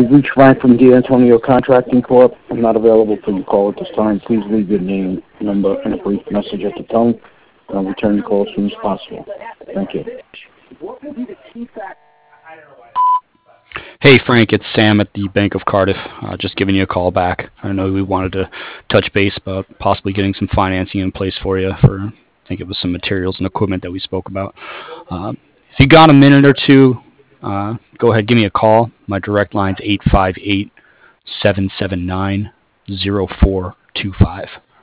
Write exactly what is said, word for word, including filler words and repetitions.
You've reached Frank from D'Antonio Contracting Corp. I'm not available for your call at this time. Please leave your name, number, and a brief message at the tone, and I'll return the call as soon as possible. Thank you. Hey Frank, it's Sam at the Bank of Cardiff. Uh, just giving you a call back. I know we wanted to touch base about possibly getting some financing in place for you for, I think it was some materials and equipment that we spoke about. Uh, if you got a minute or two, uh, go ahead, give me a call. My direct line's eight five eight, seven seven nine, zero four two five.